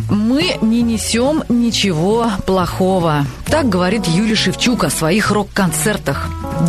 Мы не несем ничего плохого. Так говорит Юлий Шевчук о своих рок-концертах.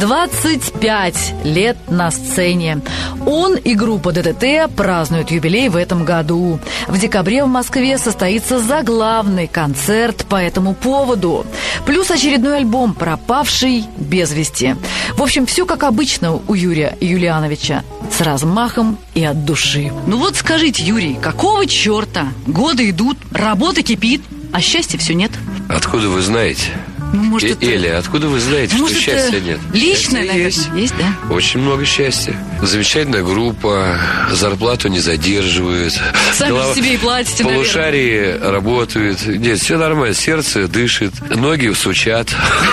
25 лет на сцене. Он и группа ДДТ празднуют юбилей в этом году. В декабре в Москве состоится заглавный концерт по этому поводу. Плюс очередной альбом «Пропавший без вести». В общем, все как обычно у Юрия Юлиановича. С размахом и от души. Ну вот скажите, Юрий, какого черта? Годы идут, работа кипит, а счастья все нет. Откуда вы знаете? Ну, может, это... Эля, откуда вы знаете, может, что счастья нет? Личное, наверное, есть, да? Очень много счастья. Замечательная группа, зарплату не задерживают. Сами себе и платите, полушарии работают. Нет, все нормально, сердце дышит, ноги стучат,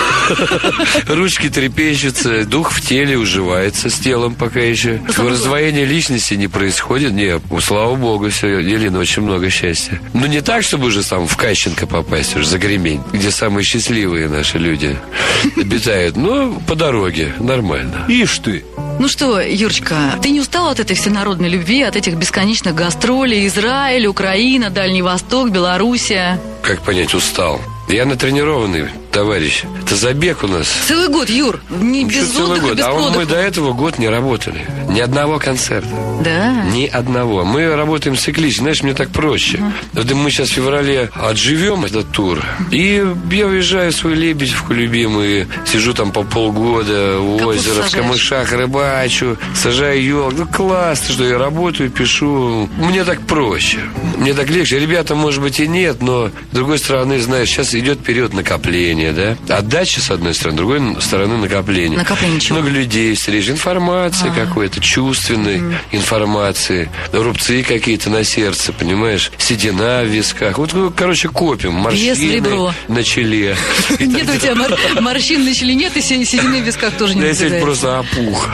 ручки трепещутся, дух в теле уживается с телом пока еще. Раздвоение личности не происходит. Нет, слава богу, все, Елена, очень много счастья. Но не так, чтобы уже сам в Кащенко попасть, уже за Гремень, где самые счастливые наши люди обитают. Но по дороге нормально. Ишь ты! Ну что, Юрочка, ты не устал от этой всенародной любви, от этих бесконечных гастролей? Израиль, Украина, Дальний Восток, Белоруссия? Как понять, устал? Я натренированный товарищ. Это забег у нас. Целый год, Юр. Не без целый отдыха, год. без продыха. Мы до этого год не работали. Ни одного концерта. Да? Ни одного. Мы работаем циклично. Знаешь, мне так проще. Вот мы сейчас в феврале отживем этот тур. И я уезжаю в свой Лебедевку любимый. Сижу там по полгода у озера, в камышах рыбачу, сажаю елку. Ну, классно, что я работаю, пишу. Мне так проще. Мне так легче. Ребята, может быть, и нет, но с другой стороны, знаешь, сейчас идет период накопления, да? Отдача, с одной стороны, с другой стороны, накопление. Накопление чего? Много людей встреч, информации какой-то, чувственной информации, рубцы какие-то на сердце, понимаешь? Седина в висках. Вот, короче, копим. Морщины на челе. Нет, у тебя морщин на челе нет, и седины в висках тоже не наблюдается. Я сегодня просто опух.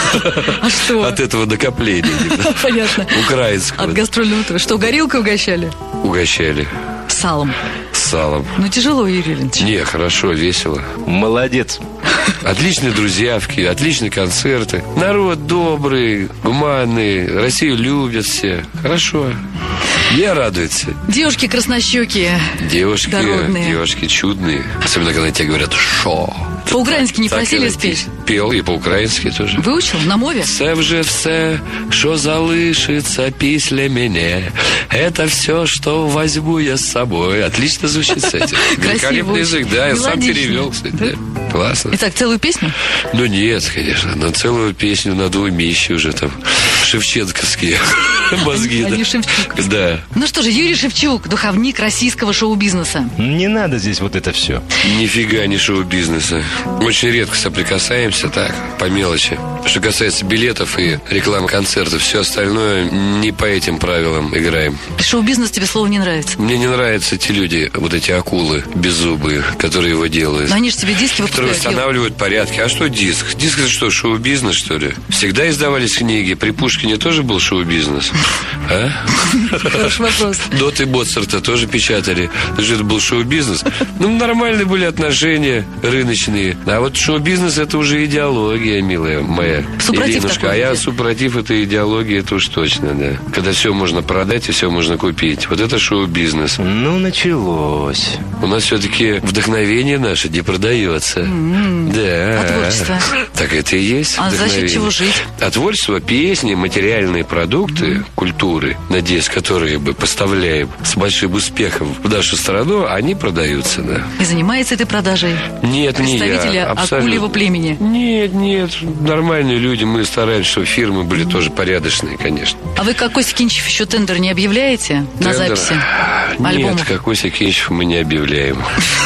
А что? От этого накопления. Понятно. Украинского. От гастрольного тура. Что, горилкой угощали? Угощали. Салом. Салом. Ну, тяжело, Юрий Ильич. Не, хорошо, весело. Молодец. Отличные друзья, отличные концерты. Народ добрый, гуманный, Россию любят все. Хорошо. Мне радуется. Девушки краснощекие. Девушки чудные. Особенно, когда тебе говорят «шо». По-украински не просили спеть? Пел, и по-украински тоже. Выучил? На мове? Це вже все, що залишиться після мене. Это все, что возьму я с собой. Отлично звучит, кстати. Великолепный язык, да, я сам перевел, кстати. Да? Классно. Итак, целую песню? Ну нет, конечно, но целую песню надо уметь уже там. Шевченковские мозги. Они Шевчук. Да. Ну что же, Юрий Шевчук, духовник российского шоу-бизнеса. Не надо здесь вот это все. Нифига не шоу-бизнеса. Очень редко соприкасаемся так, по мелочи. Что касается билетов и рекламы концертов, все остальное не по этим правилам играем. Шоу-бизнес тебе слово не нравится? Мне не нравятся эти люди, вот эти акулы беззубые, которые его делают. Но они же тебе диски выпускают. Которые устанавливают порядки. А что диск? Диск это что, шоу-бизнес, что ли? Всегда издавались книги. При Пушкине тоже был шоу-бизнес. А? Хороший вопрос. Дот и Моцарта тоже печатали. Это был шоу-бизнес. Ну, нормальные были отношения рыночные. А вот шоу-бизнес это уже идеология, милая моя. Иринушка. А я супротив этой идеологии, это уж точно, да. Когда все можно продать и все можно купить. Вот это шоу-бизнес. Ну, началось. У нас все-таки вдохновение наше не продается. Да. А творчество? Так это и есть. А за счет чего жить? А творчество, песни, материальные продукты культуры, надеюсь, которые мы поставляем с большим успехом в нашу страну, они продаются, да. И занимается этой продажей? Нет, не я. Представители акульего племени? Нет, нормальные люди. Мы стараемся, чтобы фирмы были тоже порядочные, конечно. А вы, как Костя Кинчев, еще тендер не объявляете на записи альбомов? Нет, как Костя Кинчев мы не объявляем.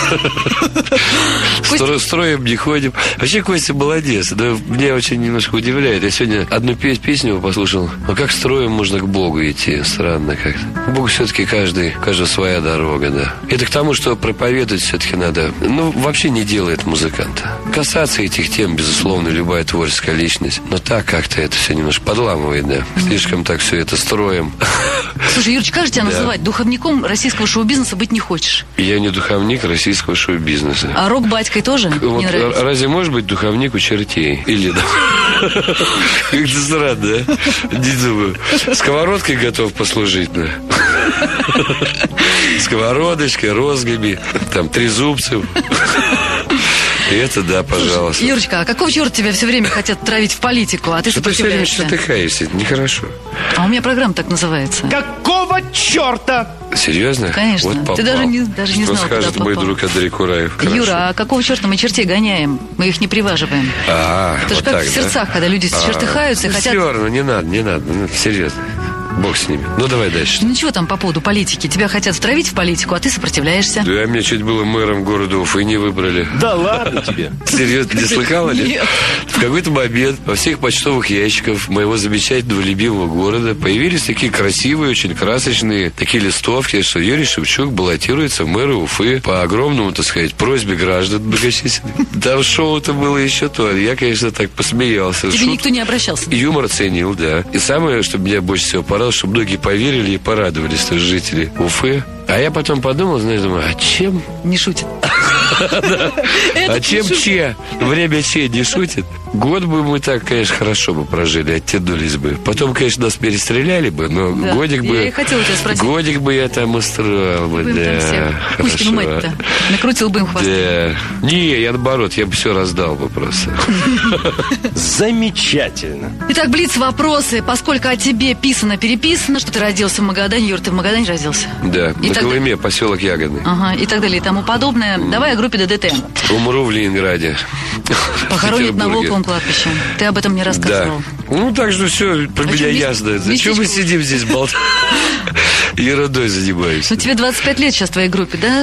Строим, не ходим. Вообще Костя молодец. Да, меня очень немножко удивляет. Я сегодня одну песню его послушал. А как строим можно к Богу идти? Странно как-то. К Богу все-таки каждый своя дорога, да. Это к тому, что проповедовать все-таки надо. Ну, вообще не делает музыканта. Касаться этих тем, безусловно, любая творческая личность. Но так как-то это все немножко подламывает, да. Слишком так все это строим. Слушай, Юрочка, как же тебя называть? Духовником российского шоу-бизнеса быть не хочешь? Я не духовник российского шоу-бизнеса. А рок-батькой тоже вот не нравится? Разве может быть духовник у чертей? Или да? Как-то странно, да? Не думаю. Сковородкой готов послужить, да. Сковородочкой, розгами, там, трезубцем. И это да, пожалуйста. Юрочка, а какого черта тебя все время хотят травить в политику, а ты Что ты все время сопротивляешься? шатыхаешься, это нехорошо. А у меня программа так называется. Какого черта? Серьезно? Конечно. Вот попал. Ты даже не Что знал, скажет куда мой попал. друг Андрей Кураев? Хорошо. Юра, а какого черта мы чертей гоняем? Мы их не приваживаем. Это же вот как так, в сердцах, когда люди чертыхаются и хотят... Все равно, не надо, ну, серьезно. Бог с ними. Ну, давай дальше. Ну ничего там по поводу политики. Тебя хотят втравить в политику, а ты сопротивляешься. Да, меня чуть было мэром города Уфы не выбрали. Да ладно тебе. Серьезно, не слыхала? Нет. В какой-то момент во всех почтовых ящиках моего замечательного любимого города появились такие красивые, очень красочные такие листовки, что Юрий Шевчук баллотируется в мэры Уфы по огромному, так сказать, просьбе граждан многочисленных. Там шоу-то было еще то. Я, конечно, так посмеялся. Тебе никто не обращался? Юмор ценил, да. И самое, что меня больше всего порадовало, что многие поверили и порадовались, то есть жители Уфы. А я потом подумал, знаешь, думаю, а чем? Не шутит. А чем че? Время че не шутит? Год бы мы так, конечно, хорошо бы прожили, оттянулись бы. Потом, конечно, нас перестреляли бы, но Да. годик бы... Я и хотела тебя спросить. Годик бы я там устроил бы, Вы им там да. всех Кузькину Хорошо. мать-то. Накрутил бы им хвосты. Да. Не, я наоборот, я бы все раздал бы просто. Замечательно. Итак, блиц-вопросы. Поскольку о тебе писано-переписано, что ты родился в Магадане. Юр, ты в Магадане родился? Да, И на тогда- Колыме, поселок Ягодный. Ага, и так далее, и тому подобное. Давай о группе ДДТ. Умру в Ленинграде. Похоронят на Петербурге. Волковом кладбище. Ты об этом не Да. рассказывал. Ну, так что все про меня чё, ясно. Зачем мы местечко- сидим здесь болтаем? Ерундой занимаемся. Ну, тебе 25 лет сейчас в твоей группе, да?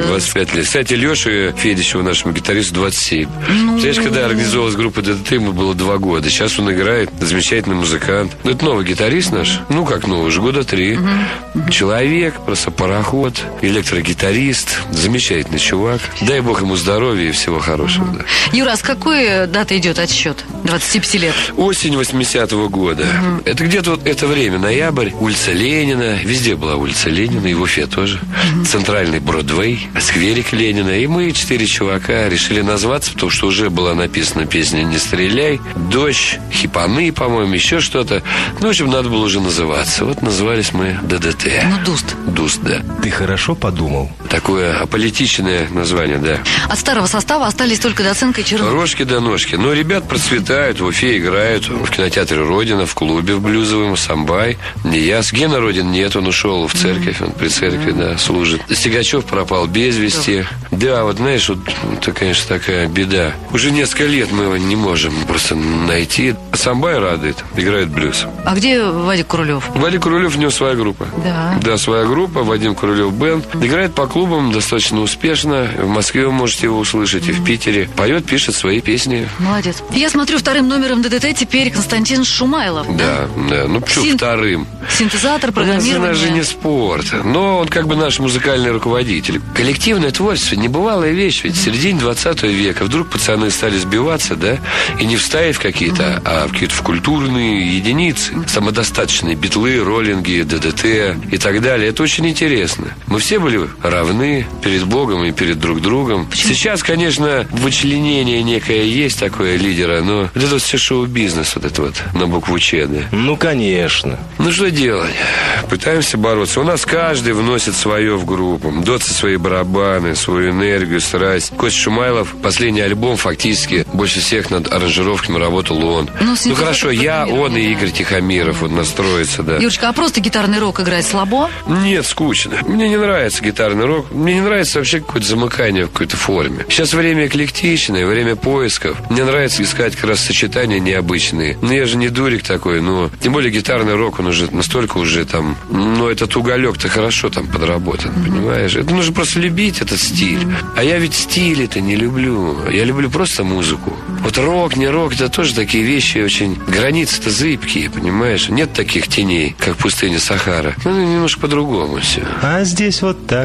25 лет. Кстати, Леше Федичеву, нашему гитаристу, 27. Знаешь, когда организовалась группа ДДТ, ему было 2 года. Сейчас он играет, замечательный музыкант. Ну, это новый гитарист наш. Ну, как новый, уже года 3. Человек, просто пароход, электрогитарист. Замечательный чувак. Дай бог ему здоровья и всего хорошего. Да. Юра, а с какой даты идет отсчет? 25 лет. Осень 80-го года. Это где-то вот это время, ноябрь, улица Ленина. Везде была улица Ленина, и в Уфе тоже. Центральный Бродвей, скверик Ленина. И мы, 4 чувака, решили назваться, потому что уже была написана песня «Не стреляй», «Дождь», «Хипаны», по-моему, еще что-то. Ну, в общем, надо было уже называться. Вот назывались мы ДДТ. Ну, Дуст. Дуст, да. Ты хорошо подумал? Такое аполитичное название, да. От старого состава остались только Доценко и Чернов. Рожки до ножки. Но ребят процветают, в Уфе играют, в кинотеатре «Родина», в клубе в блюзовом, «Самбай». Не я. С Гена Родин нет, он ушел в церковь, он при церкви, да, служит. Стегачев пропал без вести. Да, вот знаешь, вот это, конечно, такая беда. Уже несколько лет мы его не можем просто найти. «Самбай» радует, играет блюз. А где Вадик Курулев? Вадик Курулев, у него своя группа. Да. Да, своя группа, Вадим Курулев бенд. Играет по клубам достаточно успешно. В Москве вы можете его услышать, и в Питере. Поет, пишет свои песни. Молодец. Я смотрю, вторым номером ДДТ теперь Константин Шумайлов. Да, да. Ну, почему Син- вторым? Синтезатор, У нас же программирование. не спорт. Но он как бы наш музыкальный руководитель. Коллективное творчество – небывалая вещь. Ведь в середине 20 века вдруг пацаны стали сбиваться, да, и не вставить в какие-то, а в какие-то в культурные единицы. Самодостаточные битлы, роллинги, ДДТ и так далее. Это очень интересно. Мы все были равны перед Богом и перед друг другом. Сейчас, конечно, вычленение некое есть такое лидера, но вот это вот все шоу-бизнес, вот это вот на букву Ч, да. Ну, конечно. Ну, что делать? Пытаемся бороться. У нас каждый вносит свое в группу. Доцы свои барабаны, свою энергию, страсть. Костя Шумайлов, последний альбом, фактически, больше всех над аранжировками работал он. Ну, с ним хорошо, тоже я, он и да. Игорь Тихомиров вот настроится, да. Юрочка, а просто гитарный рок играть слабо? Нет, скучно. Мне не нравится гитарный рок. Мне не нравится вообще какое-то замыкание в какой-то форме. Сейчас время эклектичное, время поисков. Мне нравится искать как раз сочетания необычные. Но я же не дурик такой, но... Тем более гитарный рок, он уже настолько уже там... Ну, этот уголек-то хорошо там подработан, понимаешь? Это нужно просто любить этот стиль. А я ведь стили-то не люблю. Я люблю просто музыку. Вот рок, не рок, это тоже такие вещи очень... Границы-то зыбкие, понимаешь? Нет таких теней, как в пустыне Сахара. Ну, немножко по-другому все. А здесь вот так.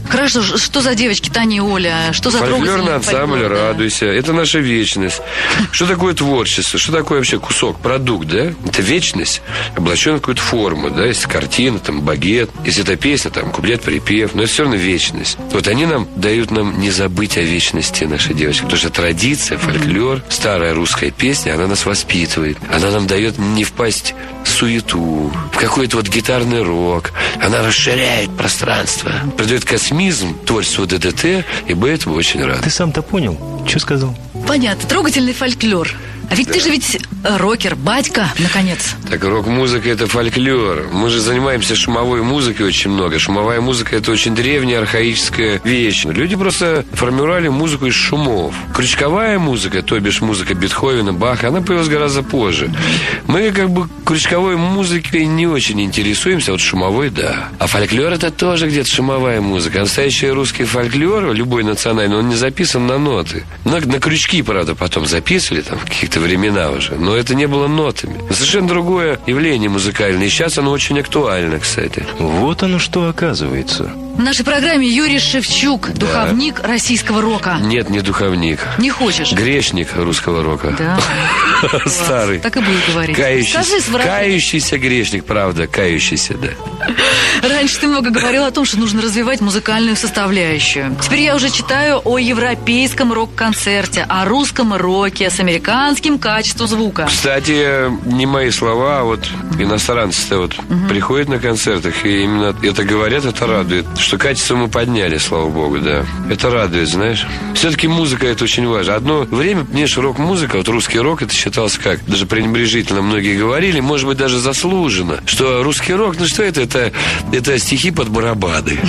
Хорошо, что за девочки Таня и Оля? Что за Фольклорный трогательный ансамбль фольклор, да? «Радуйся». Это наша вечность. Что такое творчество? Что такое вообще кусок, продукт, да? Это вечность, облаченная в какую-то форму, да? Если картина, там, багет. Если это песня, там, куплет-припев. Но это все равно вечность. Вот они дают нам не забыть о вечности нашей девочки. Потому что традиция, фольклор, старая русская песня, она нас воспитывает. Она нам дает не впасть в суету, в какой-то вот гитарный рок. Она расширяет пространство, придает космизм творчеству ДДТ, и мы этому очень рады. Ты сам-то понял? Что сказал? Понятно, трогательный фольклор. А ведь ты же ведь рокер, батька, наконец. Так рок-музыка – это фольклор. Мы же занимаемся шумовой музыкой очень много. Шумовая музыка – это очень древняя, архаическая вещь. Люди просто формировали музыку из шумов. Крючковая музыка, то бишь музыка Бетховена, Баха, она появилась гораздо позже. Мы как бы крючковой музыкой не очень интересуемся, а вот шумовой – да. А фольклор – это тоже где-то шумовая музыка. А настоящий русский фольклор, любой национальный, он не записан на ноты. На крючки, правда, потом записывали, там, в каких-то времена уже. Но это не было нотами. Совершенно другое явление музыкальное. И сейчас оно очень актуально, кстати. Вот оно что оказывается. В нашей программе Юрий Шевчук, духовник российского рока. Нет, не духовник. Не хочешь? Грешник русского рока. Да. Старый. Так и буду говорить. Скажи с выражением. Кающийся грешник, правда, кающийся, да. Раньше ты много говорил о том, что нужно развивать музыкальную составляющую. Теперь я уже читаю о европейском рок-концерте, о русском роке с американским качеством звука. Кстати, не мои слова, а вот иностранцы-то вот приходят на концертах, и именно это говорят, это радует. Что качество мы подняли, слава богу, да. Это радует, знаешь. Все-таки музыка – это очень важно. Одно время, мне же рок-музыка, вот русский рок, это считалось как? Даже пренебрежительно многие говорили, может быть, даже заслуженно, что русский рок, ну что это? Это стихи под барабаны.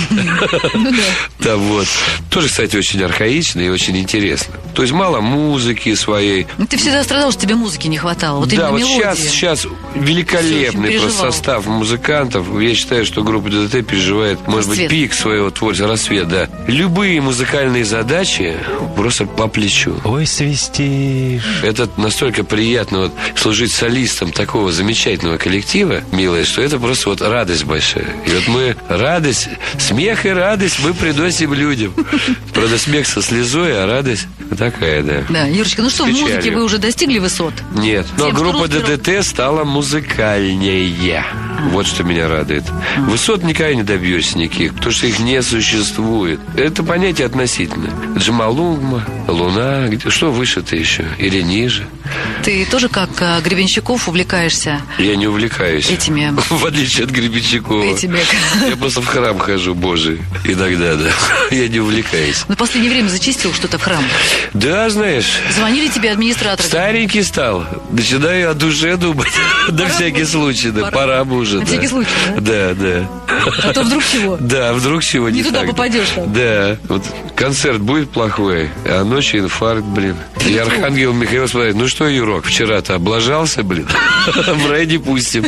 Там вот. Тоже, кстати, очень архаично и очень интересно. То есть мало музыки своей. Ты всегда страдал, что тебе музыки не хватало. Вот да, именно вот мелодии. сейчас великолепный просто состав музыкантов. Я считаю, что группа ДДТ переживает, может быть, пик своего творчества, рассвет, да. Любые музыкальные задачи просто по плечу. Ой, свистишь. Это настолько приятно вот служить солистом такого замечательного коллектива, милая, что это просто вот радость большая. И вот мы радость, смех и радость мы приносим людям. Правда, смех со слезой, а радость такая, да. Да, Юрочка, ну что, в музыке вы уже достигли высот? Нет, но группа ДДТ стала музыкальнее. Вот что меня радует. Высот никогда не добьешься никаких, потому что их не существует. Это понятие относительное. Джамалунгма, Луна, что выше-то еще? Или ниже? Ты тоже, как Гребенщиков, увлекаешься? Я не увлекаюсь. Этими. В отличие от Гребенщикова. Я просто в храм хожу, Божий. Иногда, да. Я не увлекаюсь. Но в последнее время зачистил что-то в храм. Да, знаешь. Звонили тебе администраторы? Старенький стал. Начинаю о душе думать. На всякий случай, да. Пора бы уже. На всякий случай, да? Да. А то вдруг чего? Да, вдруг чего не туда попадешь. Да. Вот концерт будет плохой, а ночью инфаркт, блин. И Архангел Михаил спрашивает: ну что, Юрок, вчера-то облажался, блин? В рай не пустим.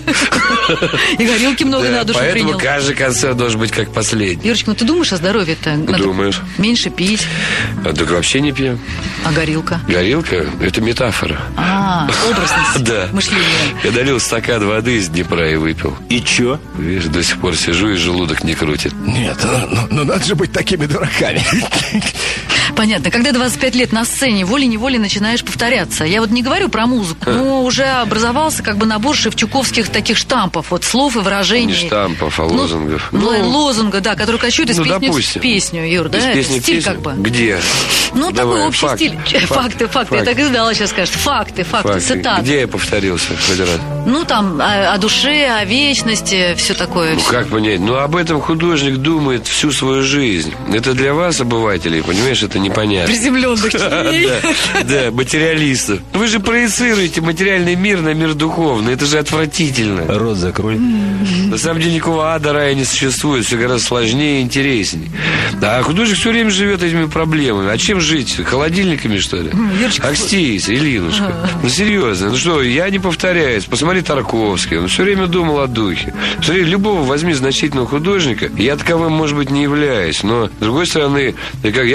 И горилки много на душу принял. Поэтому каждый концерт должен быть как последний. Юрочка, ну ты думаешь о здоровье-то? Думаю. Меньше пить. Так вообще не пьем. А горилка? Горилка – это метафора. Образность. Да. Мышление. Я долил стакан воды из Днепра и выпил. И чё? Видишь, до сих пор сижу и желудок не крутит. Нет, ну надо же быть такими дураками. Понятно. Когда 25 лет на сцене, волей-неволей начинаешь повторяться. Я вот не говорю про музыку, но уже образовался как бы набор шевчуковских таких штампов, вот слов и выражений. Не штампов, а лозунгов. Лозунга, да, который кочует из песни в песню, Юр, да? Из песни стиль песню? как бы. Где? Ну, давай, такой общий стиль. Факты. Я так и знала, сейчас скажешь. Факты, цитаты. Где я повторился хоть раз? Ну, там, о душе, о вечности, все такое. Ну, как понять? Ну, об этом художник думает всю свою жизнь. Это для вас, обывателей, понимаешь, это непонятно. Приземленных теней. Да, материалистов. Вы же проецируете материальный мир на мир духовный. Это же отвратительно. Рот закрой. На самом деле никакого ада, рая не существует. Все гораздо сложнее и интереснее. А художник все время живет этими проблемами. А чем жить? Холодильниками, что ли? Акстись, Илинушка. Ну, серьезно. Ну что, я не повторяюсь. Посмотри Тарковский. Он все время думал о духе. Смотри, любого возьми значительного художника. Я таковым, может быть, не являюсь. Но, с другой стороны, я пускай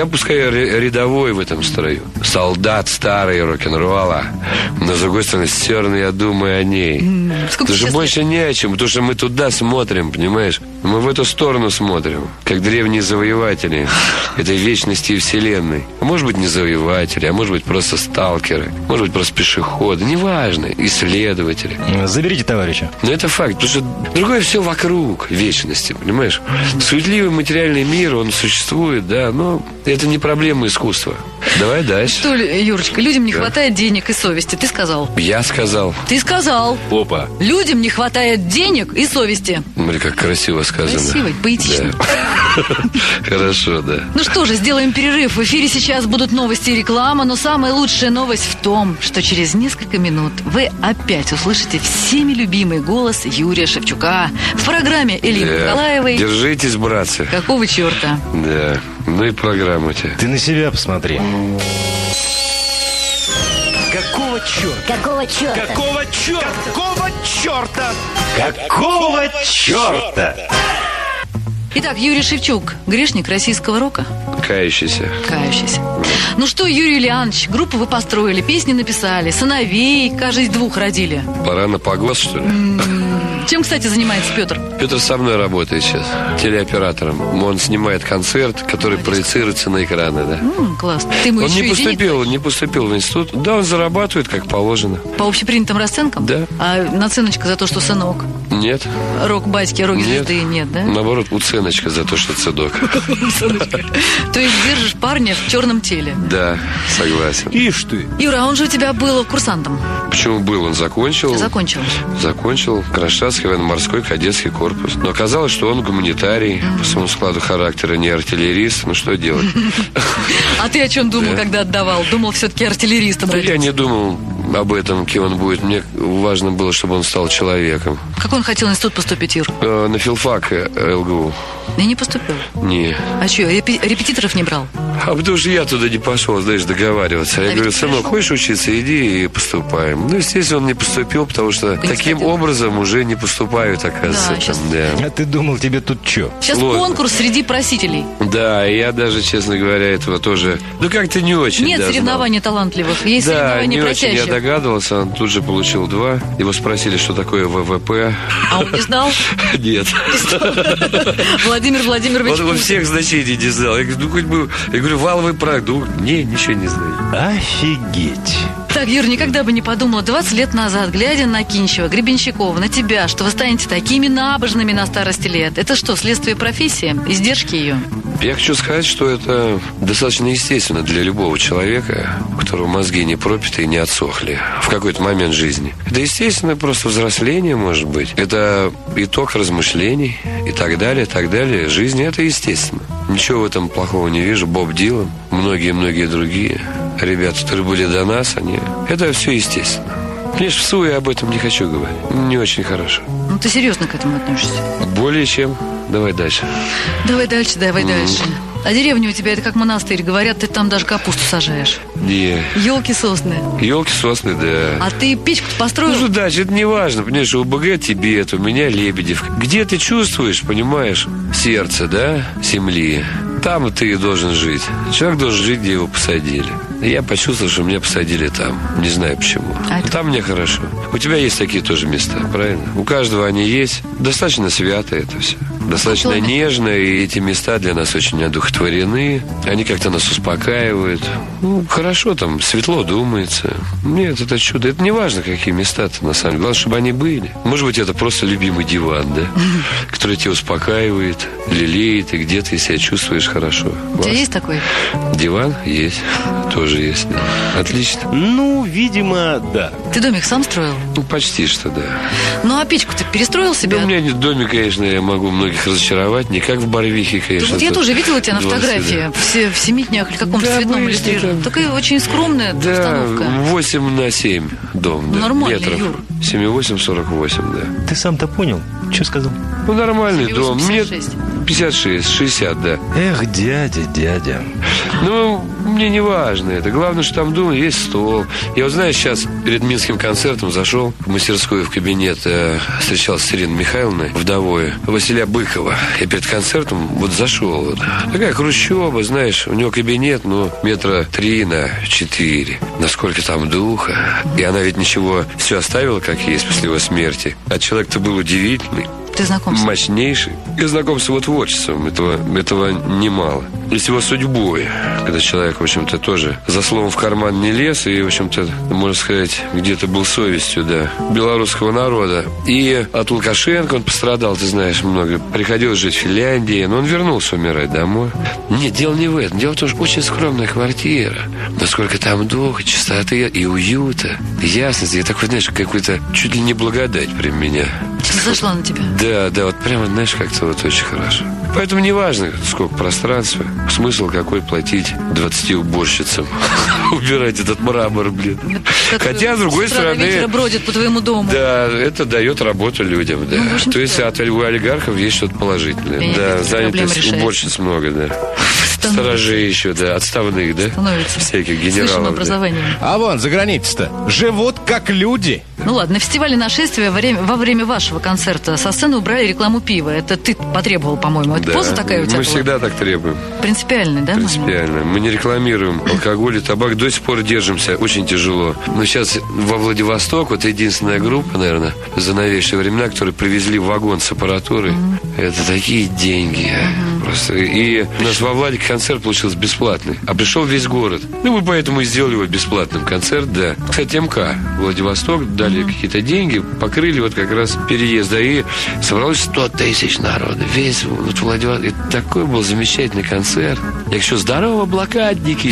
я рядовой в этом строю. Солдат старый рок-н-ролла. Но, с другой стороны, все равно я думаю о ней. Сколько Потому что сейчас больше не о чем, потому что мы туда смотрим, понимаешь? Мы в эту сторону смотрим, как древние завоеватели этой вечности и вселенной. А может быть, не завоеватели, а может быть, просто сталкеры, может быть, просто пешеходы, неважно, исследователи. Заберите товарища. Но это факт, потому что другое все вокруг вечности, понимаешь? Суетливый материальный мир, он существует, да, но это не проблема искусства. Давай дальше. Что, Юрочка, людям не хватает денег и совести, ты сказал. Я сказал. Ты сказал. Опа. Людям не хватает денег и совести. Смотри, как красиво сказано. Красиво, поэтично. Да. Хорошо, да. Ну что же, сделаем перерыв. В эфире сейчас будут новости и реклама, но самая лучшая новость в том, что через несколько минут вы опять услышите всеми любимый голос Юрия Шевчука в программе Элины Николаевой. Держитесь, братцы. Какого черта? Да. Ну и программа у тебя. Ты на себя посмотри. Какого черта? Какого черта? Какого черта? Какого черта? Какого черта? Итак, Юрий Шевчук, грешник российского рока. Кающийся. Кающийся. Ну что, Юрий Ильянович, группу вы построили, песни написали, сыновей, кажется, 2 родили. Пора на погост, что ли? Чем, кстати, занимается Петр? Петр со мной работает сейчас, телеоператором. Он снимает концерт, который проецируется на экраны, да. Класс. Ты ему Он еще не поступил в институт. Да, он зарабатывает, как положено. по общепринятым расценкам? Да. А наценочка за то, что сынок? Нет. Рок батьки, рок звезды нет, да? Наоборот, уценочка за то, что цедок. То есть держишь парня в черном теле. Да, согласен. Ишь ты. Юра, а он же у тебя был курсантом. Почему был? Он закончил. Закончил Кронштадтский военно-морской кадетский корпус. Но оказалось, что он гуманитарий, по своему складу характера не артиллерист. Ну, что делать? А ты о чем думал, когда отдавал? Думал, все-таки артиллеристом родиться? Я не думал об этом, кем он будет. Мне важно было, чтобы он стал человеком. Как он хотел в институт поступить, Юр? На филфак ЛГУ. И не поступил? Не. А что, репетиторов не брал? А потому что я туда не пошел, знаешь, договариваться. Я говорю, сынок, хочешь учиться, иди и поступаем. Ну, естественно, он не поступил, потому что таким образом уже не поступают, оказывается. Да, сейчас... А ты думал, тебе тут что? Сейчас сложно. Конкурс среди просителей. Да, и я даже, честно говоря, этого тоже... Ну, как-то не очень. Нет соревнований талантливых, есть да, соревнования не просящих. очень я догадывался, он тут же получил 2. Его спросили, что такое ВВП. А он не знал? Нет. Владимир Владимирович. Он всех значений не знал. Я говорю, ну, хоть бы... Я говорю, валовый продукт. Не, ничего не знаю. Офигеть. Так, Юр, никогда бы не подумала 20 лет назад, глядя на Кинчева, Гребенщикова, на тебя, что вы станете такими набожными на старости лет. Это что, следствие профессии? Издержки ее? Я хочу сказать, что это достаточно естественно для любого человека, у которого мозги не пропиты и не отсохли в какой-то момент жизни. Это естественно просто взросление, может быть. Это итог размышлений и так далее, так далее. Жизнь — это естественно. Ничего в этом плохого не вижу. Боб Дилан, многие-многие другие ребята, которые были до нас, они... Это все естественно. Конечно, в суе об этом не хочу говорить. Не очень хорошо. Ну, ты серьезно к этому относишься? Более чем. Давай дальше. Давай дальше. А деревня у тебя это как монастырь. Говорят, ты там даже капусту сажаешь. Не. Елки сосны. Елки сосны, да. А ты печку построил? Ну, дальше, это не важно. Понимаешь, УБГ Тибет, у меня Лебедев. Где ты чувствуешь, понимаешь, сердце, да, земли, там ты и должен жить. Человек должен жить, где его посадили. И я почувствовал, что меня посадили там. Не знаю почему. Там мне хорошо. У тебя есть такие тоже места, правильно? У каждого они есть. Достаточно свято это все. Достаточно нежно. И эти места для нас очень одухотворены. Они как-то нас успокаивают. Ну, хорошо там, светло думается. Нет, это чудо. Это не важно, какие места-то на самом деле. Главное, чтобы они были. Может быть, это просто любимый диван, да? Который тебя успокаивает, лелеет. И где ты себя чувствуешь хорошо. У тебя есть такой? Диван есть. Тоже есть, да. Отлично. Ну, видимо, да. Ты домик сам строил? Ну, почти что, да. Ну, а печку ты перестроил себе? Да, у меня нет домика, конечно, я могу многих разочаровать. Не как в Барвихе, конечно. Вот я тоже видела тебя на 20, фотографии. Да. В Семитнях или каком-то цветном иллюстрированном. Такая очень скромная обстановка. 8x7 дом, да. Нормальный, метров. Юр. 7,8, 48, да. Ты сам-то понял? Что сказал? Ну, нормальный дом. Мне 56. 56, 60, да. Эх, дядя. Ну, мне не важно это. Главное, что там дома есть стол. Я вот, знаешь, сейчас перед Минским концертом зашел в мастерскую, в кабинет, встречался с Ириной Михайловной, вдовой Василия Быкова. Я перед концертом вот зашел. Вот. Такая хрущева, знаешь, у него кабинет, ну, 3 на 4. Насколько там духа. И она ведь ничего, все оставила, как есть, после его смерти. А человек-то был удивительный. Ты знаком с ним? Мощнейший. Я знаком с его творчеством. Этого немало. И с его судьбой. Когда человек, в общем-то, тоже за словом в карман не лез. И, в общем-то, можно сказать, где-то был совестью, да, белорусского народа. И от Лукашенко он пострадал, ты знаешь, много. Приходилось жить в Финляндии. Но он вернулся умирать домой. Нет, дело не в этом. Дело в том, что очень скромная квартира. Насколько там духа, чистоты и уюта, ясности. И такой, знаешь, какой-то чуть ли не благодать прям меня. Зашла на тебя. Да, вот прямо, знаешь, как-то вот очень хорошо. Поэтому не важно, сколько пространства. Смысл какой платить 20 уборщицам. Убирать этот мрамор, блин. Хотя, с другой стороны... вечера бродит по твоему дому. Да, это дает работу людям, да. Ну, то есть у олигархов есть что-то положительное. Да, занятых уборщиц много, да. Сторожей еще, да, отставных, да. Становится. Всяких генералов. Образованием. А вон, за границей-то живут как люди. Ну ладно, на фестивале «Нашествие» во время вашего концерта со сцены убрали рекламу пива. Это ты потребовал, по-моему. Это поза такая у тебя мы была? Всегда так требуем. Принципиальный, да? Принципиально. Мы не рекламируем алкоголь и табак. До сих пор держимся. Очень тяжело. Но сейчас во Владивосток, вот единственная группа, наверное, за новейшие времена, которые привезли вагон с аппаратурой. Это такие деньги. Просто. И у нас во Владике концерт получился бесплатный. А пришел весь город. Ну, мы поэтому и сделали его бесплатным. Концерт, да. Кстати, МК Владивосток дали какие-то деньги, покрыли вот как раз переезд. Да, и собралось 100 тысяч народа. Весь вот Владивосток. И такой был замечательный концерт. Я еще здорово, блокадники.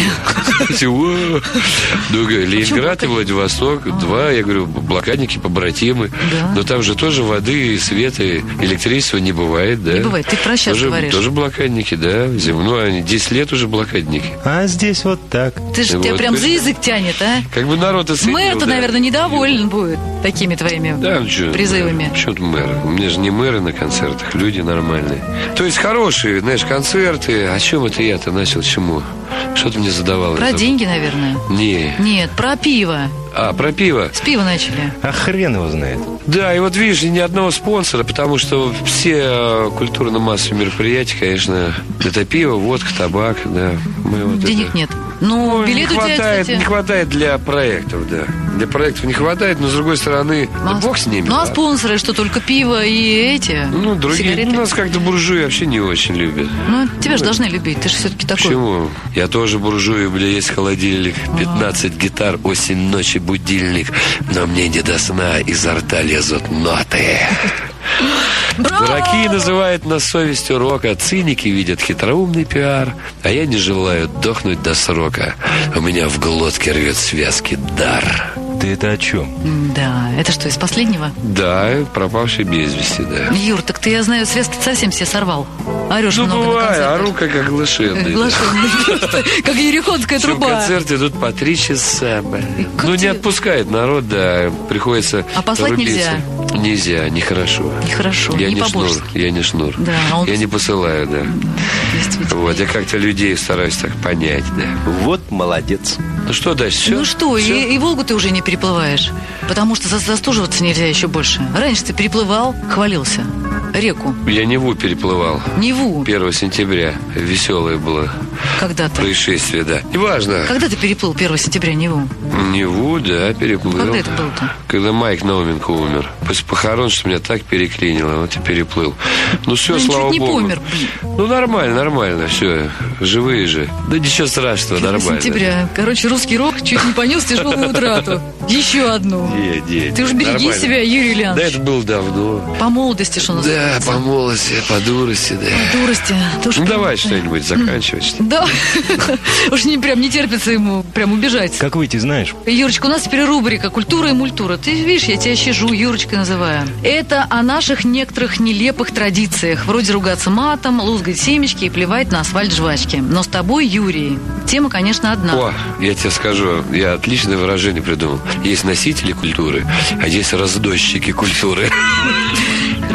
Ленинград и Владивосток. Два, я говорю, блокадники побратимы. Но там же тоже воды, света, электричества не бывает, да? Не бывает. Ты про сейчас говоришь. Тоже блокадники, да. Ну, они 10 лет уже блокадники. А здесь вот так. Ты же тебя прям за язык тянет, а? Как бы народ оценил. Мэр-то, наверное, недоволен будет такими твоими призывами. Почему тут мэр? У меня же не мэры на концертах, люди нормальные. То есть хорошие, знаешь, концерты. О чем это я-то начал? Чему? Что ты мне задавал? Про деньги, наверное. Нет, про пиво. Про пиво. С пива начали. А хрен его знает. Да, и вот видишь, ни одного спонсора, потому что все культурно-массовые мероприятия, конечно, это пиво, водка, табак, да. Денег нет. Ну, билет у тебя, кстати... Не хватает для проектов, да. Для проектов не хватает, но с другой стороны, бог с ними. Ну, а спонсоры, что только пиво и эти другие. сигареты? Нас как-то буржуи вообще не очень любят. Ну, тебя же должны любить, ты же все-таки такой. Почему? Я тоже буржуй, у меня есть холодильник, 15 гитар, осень, ночи, будильник, но мне не до сна, изо рта лезут ноты. Дураки называют нас совестью рока, циники видят хитроумный пиар, а я не желаю дохнуть до срока. У меня в глотке рвет связки дар. Ты это о чем? Да, это что, из последнего? Да, пропавший без вести, да. Юр, так ты, я знаю, связки совсем все сорвал. Орешь много на концертах. Ору как оглашенный. Как ерехонская труба. Концерты идут по 3 часа. Ну, не отпускает народ, да, приходится. А послать нельзя? Нельзя, нехорошо. Нехорошо, я не шнур. Я не шнур. Да, я не посылаю, да. Вот, я как-то людей стараюсь так понять, да. Вот молодец. Ну что дальше? Все? Ну что, и Волгу ты уже не переплываешь. Потому что застуживаться нельзя еще больше. Раньше ты переплывал, хвалился. Реку. Я Неву переплывал. Неву? 1 сентября. Веселое было. Когда-то? Происшествие, да. Неважно. Когда ты переплыл 1 сентября Неву? Неву, да, переплыл. Когда это было-то? Когда Майк Науменко умер. После похорон, что меня так переклинило. Вот и переплыл. Ну все, слава богу. Богу. Не помер. Ну нормально, все. Живые же. Да ничего страшного, 1 нормально. Сентября. Короче, русский рок чуть не понес тяжелую утрату. Еще одну. Ты уж береги себя, Юрий Ильянович. Да, это было давно. По молодости, что называется. Да, по молодости, по дурости, да. По дурости. Ну давай что-нибудь заканчивать. Да. Уж не терпится ему прям убежать. Как выйти, знаешь? Юрочка, у нас теперь рубрика «Культура и мультура». Ты видишь, я тебя щажу, Юрочкой называю. Это о наших некоторых нелепых традициях. Вроде ругаться матом, лузгать семечки и плевать на асфальт жвачки. Но с тобой, Юрий, тема, конечно, одна. О, я тебе скажу, я отличное выражение придумал. Есть носители культуры, а есть раздольщики культуры.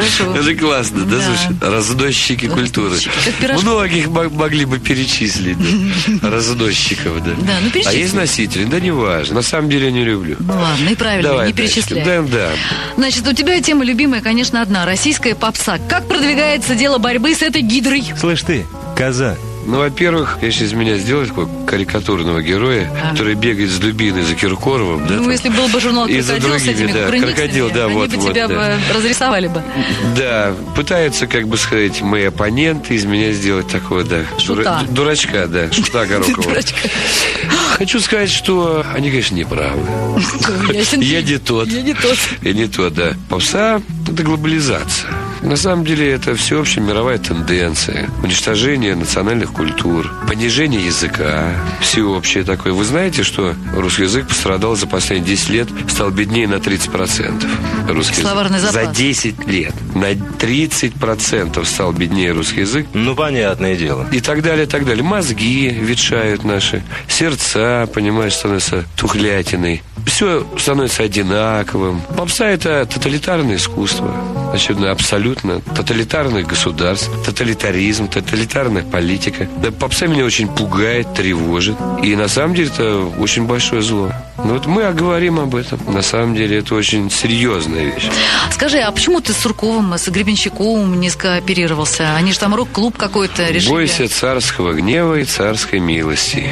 Хорошо. Это классно, да, Да. слушай? Разносчики культуры. Как пирожки. Многих могли бы перечислить, да. Разносчиков, да. Да, ну А перечисли. есть носители? Да не важно. На самом деле я не люблю. Ну ладно, и правильно, Давай не дальше. перечисляй. Да. Значит, у тебя тема любимая, конечно, одна. Российская попса. Как продвигается дело борьбы с этой гидрой? Слышь ты, коза, Ну, во-первых, если из меня сделать такого карикатурного героя, который бегает с дубиной за Киркоровым, да, Ну, там, если был бы журнал и за «Крокодил» с другими, этими да, куреницами, «Крокодил», да, они вот, бы вот, тебя да. бы разрисовали бы. Да, пытаются, как бы сказать, мои оппоненты из меня сделать такого, да, Шута. дурачка, да, шута Горохова. Дурачка. Хочу сказать, что они, конечно, не правы. Ясен Я день. не тот. Я не тот. Я не тот, да. Попса – это глобализация. На самом деле это всеобщая мировая тенденция. Уничтожение национальных культур, понижение языка, всеобщее такое. Вы знаете, что русский язык пострадал за последние 10 лет, стал беднее на 30%. Русский Словарный язык. запас. За 10 лет на 30% стал беднее русский язык. ну, понятное дело. И так далее, так далее. Мозги ветшают наши, сердца, понимаешь, становятся тухлятиной. Все становится одинаковым. Попса – это тоталитарное искусство. Очевидно, абсолютно тоталитарных государств, тоталитаризм, тоталитарная политика. Да, попса меня очень пугает, тревожит. И на самом деле это очень большое зло. Но вот мы говорим об этом. На самом деле это очень серьезная вещь. Скажи, а почему ты с Сурковым, с Гребенщиковым не скооперировался? Они же там рок-клуб какой-то решили. Бойся царского гнева и царской милости.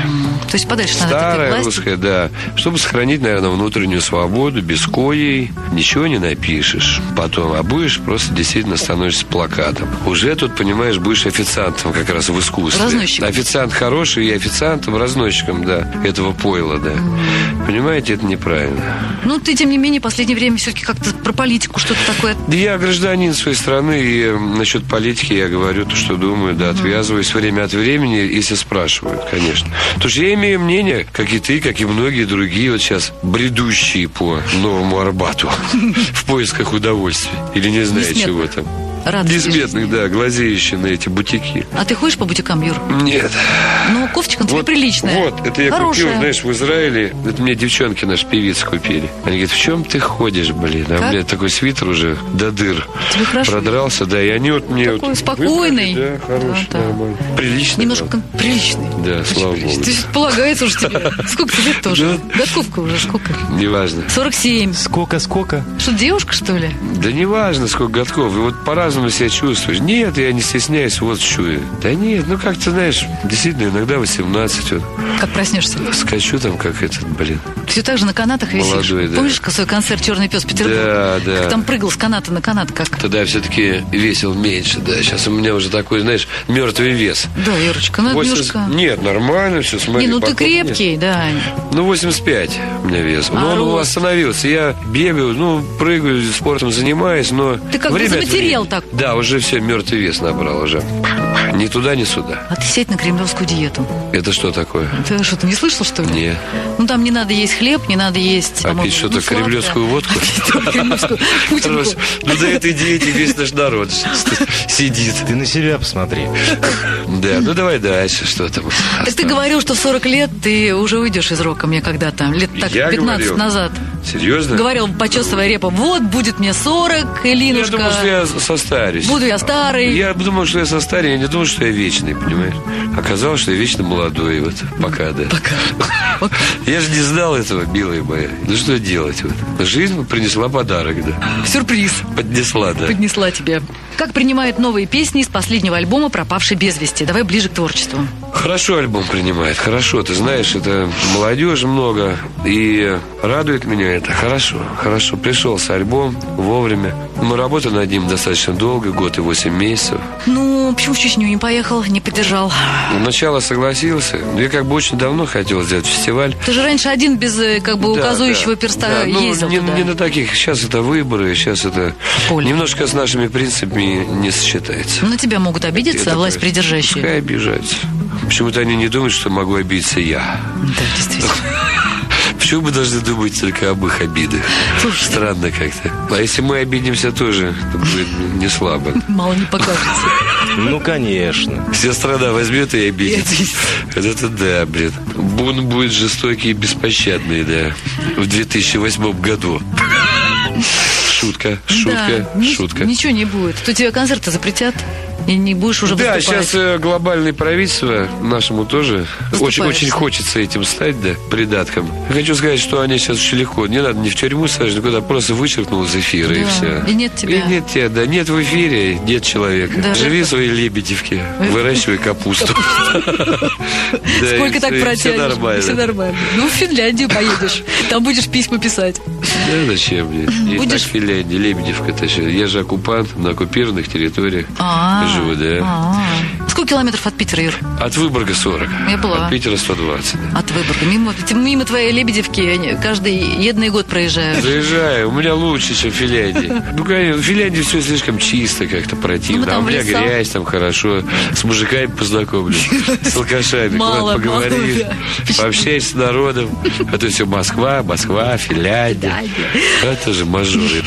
То есть подальше надо от этой Старая власти. русская, да. Чтобы сохранить, наверное, внутреннюю свободу, без коей ничего не напишешь потом, а будешь просто действительно становишься плакатом. Уже тут, понимаешь, будешь официантом как раз в искусстве. Разносчиком. Официант хороший и официантом, разносчиком, да, этого пойла, да. Понимаете, это неправильно. Ну, ты, тем не менее, в последнее время все-таки как-то про политику что-то такое. Да я гражданин своей страны, и насчет политики я говорю то, что думаю, да, отвязываюсь время от времени, если спрашивают, конечно. Потому что я имею мнение, как и ты, как и многие другие вот сейчас бредущие по Новому Арбату в поисках удовольствия. Или не знаю Несметных. чего там. Радости Несметных, да, глазеющие на эти бутики. А ты ходишь по бутикам, Юр? Нет. Ну, кофточка на тебе приличная. Вот, это я Хорошая. купил, знаешь, в Израиле. Это мне девчонки, наши певицы, купили. Они говорят, в чем ты ходишь, блин? А Как? у меня такой свитер уже до дыр. Тебе хорошо? Продрался, да. И они вот мне... Такой вот спокойный. выбрали, да, хороший, Да. нормально. Приличный. Немножко правда. приличный. Да, слава богу. Ты полагается уж тебе. Сколько тебе лет тоже? Годковка уже, сколько? Неважно. 47. Сколько? Что, девушка, что ли? Да неважно, сколько годков. И вот по-разному себя чувствуешь. Нет, я не стесняюсь, вот что я. Да нет, ну как-то, знаешь, действительно, иногда 18. Вот, Как проснешься? скачу там, как этот, блин. Все так же на канатах висишь. Молодой, да. Помнишь свой концерт «Черный пес» в Петербурге? Да, да. Как там прыгал с каната на канат, как? Тогда я все-таки весил меньше, да. Сейчас у меня уже такой, знаешь, мертвый вес. Да, Юрочка, ну 80 немножко... Нет, нормально все, смотри. Не, ну ты потом нет. крепкий, да. Ну, 85 у меня вес. А Но он рост? остановился. Я бегаю, ну, прыгаю, спортом занимаюсь, но... Ты как бы время от заматерел времени- так. Да, уже все, мертвый вес набрал уже. Ни туда, ни сюда. А ты сядь на кремлевскую диету. Это что такое? Ты что, ты не слышал, что ли? Нет. Ну, там не надо есть хлеб, не надо есть... А по-моему, пить что-то ну, сладкое. кремлевскую водку? Кремлевскую путинку. Хорошо. Ну, до этой диете весь наш народ сидит. Ты на себя посмотри. Да, ну давай дальше, что там. Так ты говорил, что в 40 лет ты уже уйдешь из рока мне когда-то, лет так Я 15 говорил? назад. Серьезно? Говорил, почесывая репу, вот будет мне 40, Я Элинушка, думал, что я состарюсь. буду я старый. Я думал, что я состарюсь, я не думал, что я вечный, понимаешь? Оказалось, что я вечно молодой, вот, пока, да. Вот. Я же не знал этого, милая моя. Ну, что делать, вот. Жизнь принесла подарок, да. Сюрприз Поднесла, да. поднесла тебе. Как принимают новые песни из последнего альбома «Пропавший без вести»? Давай ближе к творчеству. Хорошо альбом принимает, хорошо. Ты знаешь, это молодежи много, и радует меня это. Хорошо, хорошо. Пришелся альбом вовремя. Мы работали над ним достаточно долго, год и 8 месяцев. Ну, почему в Чечню не поехал, не поддержал? Сначала согласился. Я как бы очень давно хотел сделать фестиваль. Ты же раньше один без как бы указующего перста Да, ну, ездил не, туда. не на таких. Сейчас это выборы, сейчас это Поле. немножко с нашими принципами не сочетается. На тебя могут обидеться, Это власть правильно. придержащие. Пускай обижаются. Почему-то они не думают, что могу обидеться я. Да, действительно. Почему мы должны думать только об их обидах? Слушай. Странно как-то. А если мы обидимся тоже, это будет не слабо. Мало не покажется. Ну, конечно. Вся страна возьмет и обидится. Это да, блин. Бунт будет жестокий и беспощадный, да. В 2008 году. Шутка. Ничего не будет. То тебе концерты запретят, и не будешь уже Да, выступать. сейчас глобальное правительство нашему тоже очень хочется этим стать, да, придатком. Я хочу сказать, что они сейчас очень легко. Не надо ни в тюрьму сажать, никуда, просто вычеркнул из эфира, и все. И нет тебя. И нет тебя, да. Нет в эфире, нет человека. Да, Живи в своей Лебедевке, выращивай капусту. Сколько так протянешь? Все нормально. Ну, в Финляндию поедешь. Там будешь письма писать. Да зачем мне? Есть так в Финляндии, Лебедевка-то еще. Я же оккупант на оккупированных территориях. Живу, да. Сколько километров от Питера, Юр? От Выборга 40. Я была. От Питера 120. Да. От Выборга. Мимо твоей Лебедевки я каждый едный год проезжаю. Заезжаю. У меня лучше, чем в Финляндии. Ну, конечно, в Финляндии все слишком чисто, как-то противно. А у меня грязь, там хорошо. С мужиками познакомлюсь. С алкашами. Мало, поговоришь. Пообщаешься с народом. А то все Москва, Финляндия. Это же мажоры.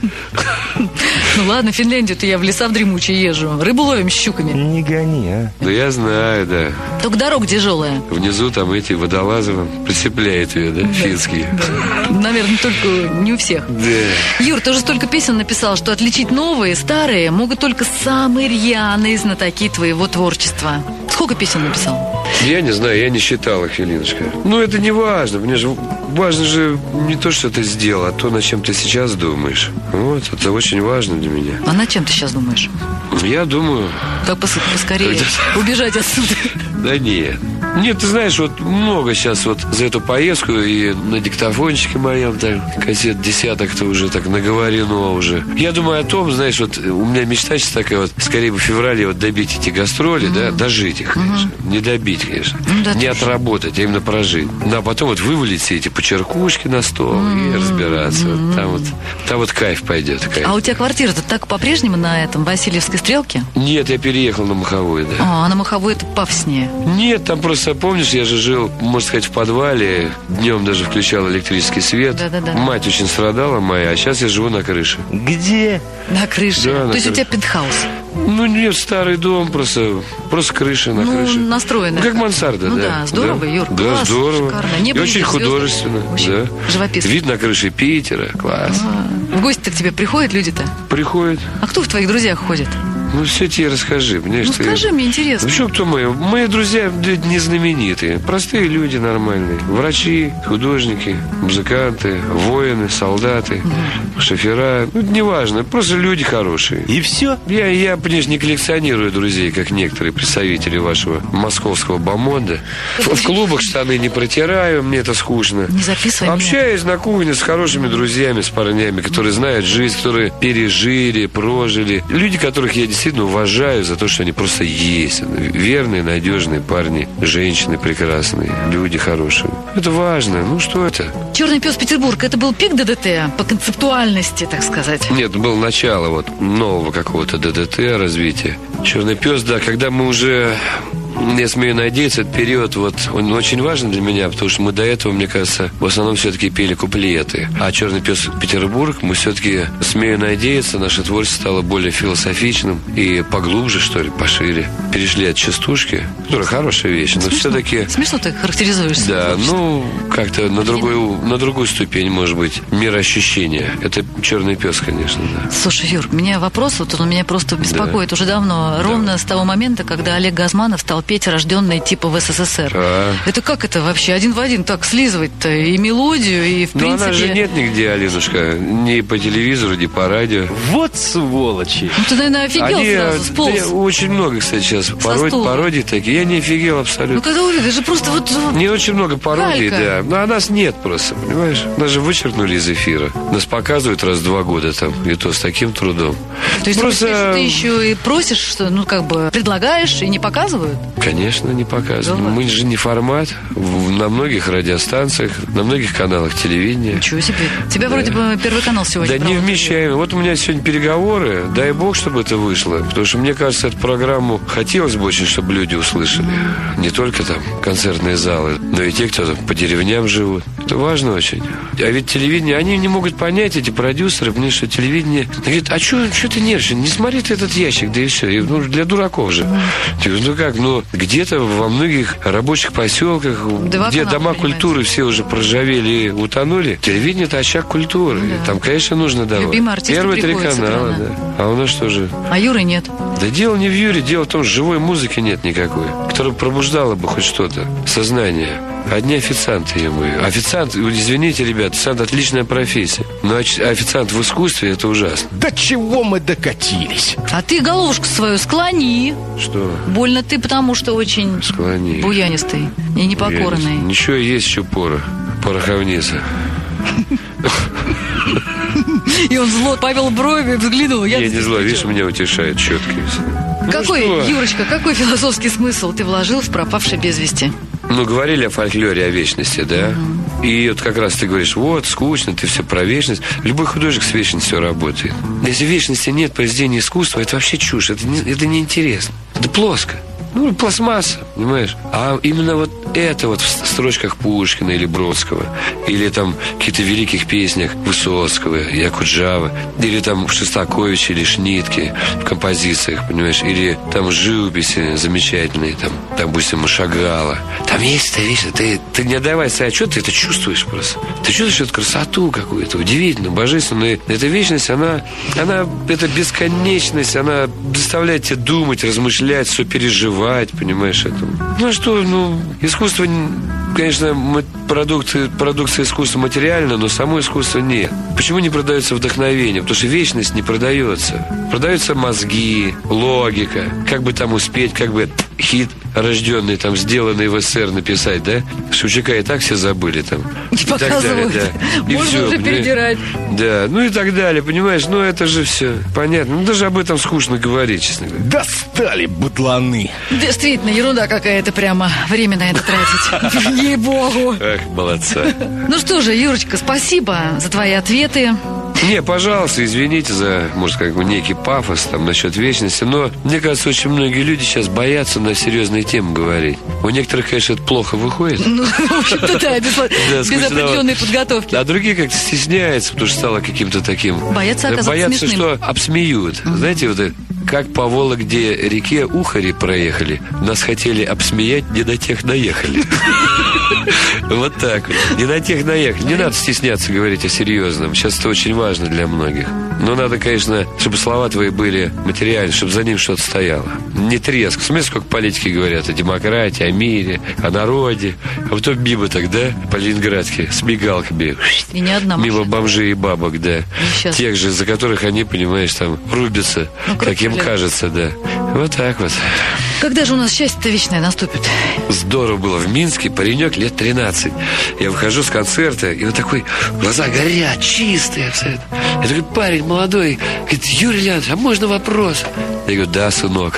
Ну ладно, в Финляндию-то я в леса в дремучие езжу. Рыбу ловим с щуками. Не гони, а. Да я знаю, да. Только дорога тяжелая. Внизу там эти водолазы прицепляют ее, да, финские. Наверное, только не у всех. Да. Юр, ты уже столько песен написал, что отличить новые, старые могут только самые рьяные знатоки твоего творчества. Сколько песен написал? Я не знаю, я не считал их, Елиночка. Ну, это не важно. Мне же важно же не то, что ты сделал, а то, над чем ты сейчас думаешь. Вот, это очень важно для меня. А над чем ты сейчас думаешь? Я думаю... Как поскорее убежать отсюда? Да нет. Нет, ты знаешь, вот много сейчас вот за эту поездку и на диктофончике моем, так, кассет десяток-то уже так наговорено уже. Я думаю о том, знаешь, вот у меня мечта сейчас такая вот, скорее бы в феврале вот добить эти гастроли, да, дожить их, конечно. Не добить, конечно. Не отработать, а именно прожить. Ну, а потом вот вывалить все эти почеркушки на стол и разбираться. Там вот кайф пойдет. Кайф. А у тебя квартира-то так по-прежнему на этом Васильевской стрелке? Нет, я переехал на Маховой, да. А на Маховой это пафоснее? Нет, там просто, помнишь, я же жил, можно сказать, в подвале. Днем даже включал электрический свет. Да. Мать очень страдала моя, а сейчас я живу на крыше. Где? На крыше? Да, То есть у тебя пентхаус? Ну, нет, старый дом, просто крыша на крыше. Настроена. Как мансарда, ну, да. Здорово, Юр, да, класс, здорово. Шикарно. Небо и очень видишь, художественно. Очень да. живописно. Вид на крыше Питера, класс. В гости-то к тебе приходят люди-то? Приходят. А кто в твоих друзьях ходит? Ну, все тебе расскажи. Понимаешь, скажи, мне интересно. Почему кто мои? Мои друзья не знаменитые. Простые люди нормальные. Врачи, художники, музыканты, воины, солдаты, шофера. Ну, неважно. Просто люди хорошие. И все? Я, понимаешь, не коллекционирую друзей, как некоторые представители вашего московского бомонда. В клубах штаны не протираю, мне это скучно. Не записывай меня. Общаюсь на кухне с хорошими друзьями, с парнями, которые знают жизнь, которые пережили, прожили. Люди, которых я действительно уважаю за то, что они просто есть. Верные, надежные парни, женщины прекрасные, люди хорошие. Это важно. Ну, что это? «Черный пес Петербург» — это был пик ДДТ по концептуальности, так сказать? Нет, было начало вот нового какого-то ДДТ развития. «Черный пес», да, когда мы уже... Я смею надеяться, этот период вот, он очень важен для меня, потому что мы до этого, мне кажется, в основном все-таки пели куплеты. А «Черный пес Петербург» мы все-таки, смею надеяться, наше творчество стало более философичным и поглубже, что ли, пошире. Перешли от частушки, которая хорошая вещь, но все-таки... Смешно ты характеризуешься. Да, ну, как-то на другую ступень, может быть, мироощущения. Это «Черный пес», конечно, да. Слушай, Юр, у меня вопрос, вот он меня просто беспокоит уже давно. Ровно с того момента, когда Олег Газманов стал петь «Рожденные типа в СССР». Это как это вообще один в один так слизывать-то и мелодию, и в принципе... Но она же нет нигде, Алинушка, ни по телевизору, ни по радио. Вот сволочи! Ну ты, наверное, офигел сразу, сполз. Да, очень много, кстати, сейчас пародий такие. Я не офигел абсолютно. Ну когда увидишь, это же просто вот... Не очень много пародий, калька. да. Но нас нет просто, понимаешь? Нас же вычеркнули из эфира. Нас показывают раз в 2 года там, и то с таким трудом. То есть просто... ты еще и просишь, что, ну как бы, предлагаешь и не показывают? Конечно, не показывают. Да, мы же не формат. На многих радиостанциях, на многих каналах телевидения. Ничего себе. Тебя вроде бы Первый канал сегодня. Да не вмещаем. Вот у меня сегодня переговоры. Дай бог, чтобы это вышло. Потому что, мне кажется, эту программу хотелось бы очень, чтобы люди услышали. Не только там концертные залы, но и те, кто там по деревням живут. Это важно очень. А ведь телевидение, они не могут понять, эти продюсеры, потому что телевидение... Говорит, а что ты нервничаешь? Не смотри ты этот ящик, да и все. И, для дураков же. Ну как, где-то во многих рабочих поселках, где дома культуры все уже проржавели и утонули, телевидение — это очаг культуры. Да. Там, конечно, нужно давать. Любимые артисты. Первые 3 канала, да. А у нас что же? А Юры нет. Да дело не в Юре, дело в том, что живой музыки нет никакой, которая пробуждала бы хоть что-то, сознание. Одни официанты ему. Официант, извините, ребят, официант — отличная профессия. Но официант в искусстве — это ужасно. До чего мы докатились? А ты головушку свою склони. Что? Больно ты, потому что очень склони. Буянистый и непокорный. Ничего, есть еще пороховница. И он зло повел брови, взглянул. Я не зло, видишь, меня утешает четко. Юрочка, какой философский смысл ты вложил в пропавший без вести? Говорили о фольклоре, о вечности, да? И вот как раз ты говоришь, вот, скучно, ты все про вечность. Любой художник с вечностью работает. Если вечности нет произведения искусства, это вообще чушь, это неинтересно. Это плоско. Пластмасса, понимаешь? А именно вот это вот в строчках Пушкина или Бродского, или там в каких-то великих песнях Высоцкого, Якуджавы, или там в Шостаковиче или Шнитке в композициях, понимаешь? Или там в живописи замечательные, там, допустим, у Шагала. Там есть эта вещь, ты не отдавай себе отчет, ты это чувствуешь просто. Ты чувствуешь эту красоту какую-то, удивительно, божественную. Эта вечность, она эта бесконечность, она заставляет тебя думать, размышлять, сопереживать, понимаешь, это. Искусство, конечно, продукция искусства материальна, но само искусство нет. Почему не продается вдохновение? Потому что вечность не продается. Продаются мозги, логика, как бы там успеть, как бы хит рожденный, там, сделанный в СССР написать, да? Шевчука и так все забыли там. И показывают. Да. И можно все, уже передирать. Да, и так далее, понимаешь? Это же все понятно. Даже об этом скучно говорить, честно говоря. Достали бутланы. Действительно, ерунда какая-то прямо. Время на это тратить. Ей-богу. Эх, молодца. Ну что же, Юрочка, спасибо за твои ответы. Не, пожалуйста, извините за, может, некий пафос там насчет вечности, но мне кажется, очень многие люди сейчас боятся на серьезные темы говорить. У некоторых, конечно, это плохо выходит. В общем-то, да, без определенной подготовки. А другие как-то стесняются, потому что стало каким-то таким... Боятся оказаться смешным. Что обсмеют. Знаете, как по Вологде реке ухари проехали, нас хотели обсмеять, не до тех наехали. Вот так вот. Не на тех наехали. Не надо стесняться говорить о серьезном. Сейчас это очень важно для многих. Но надо, конечно, чтобы слова твои были материальны, чтобы за ним что-то стояло. Не треск. Смотри, сколько политики говорят о демократии, о мире, о народе. А потом мимо тогда по Ленинградке с мигалками. И не одна машина. Мимо бомжей и бабок, да. Тех же, за которых они, понимаешь, там рубятся, как им кажется, да. Вот так вот. Когда же у нас счастье-то вечное наступит? Здорово было в Минске, паренек лет 13. Я выхожу с концерта, и вот такой, глаза горят, чистые абсолютно. Я такой парень молодой, говорит, Юрий Леонидович, а можно вопрос? Я говорю, да, сынок.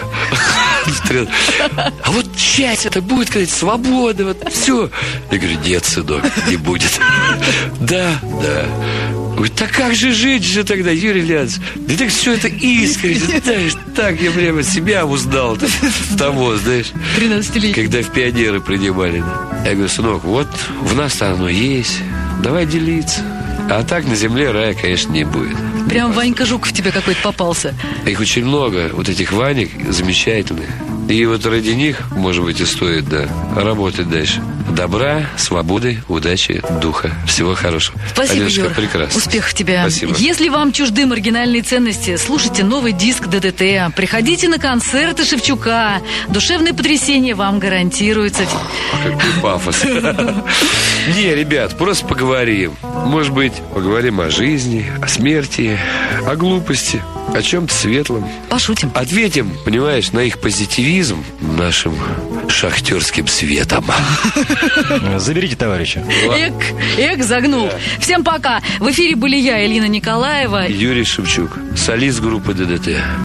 А вот счастье это будет, сказать, свобода, вот все. Я говорю, нет, сынок, не будет. Да. Ой, так как же жить же тогда, Юрий Леонидович? Да так все это искренне, знаешь, так я прямо себя узнал в того, знаешь. 13-летний. Когда в пионеры принимали. Я говорю, сынок, вот в нас-то оно есть, давай делиться. А так на земле рая, конечно, не будет. Прям Ванька Жуков тебе какой-то попался. Их очень много, вот этих Ванек замечательных. И вот ради них, может быть, и стоит, да, работать дальше. Добра, свободы, удачи, духа. Всего хорошего. Спасибо, Алешка, Юр. прекрасно. Успехов тебе. Спасибо. Если вам чужды маргинальные ценности, слушайте новый диск ДДТ. Приходите на концерты Шевчука. Душевное потрясение вам гарантируется. Какой пафос. Не, ребят, просто поговорим. Может быть, поговорим о жизни, о смерти, о глупости, о чем-то светлом. Пошутим. Ответим, понимаешь, на их позитивизм нашим шахтерским светом. Заберите товарища. Эк, загнул. Всем пока. В эфире были я, Элина Николаева. Юрий Шевчук, солист группы ДДТ.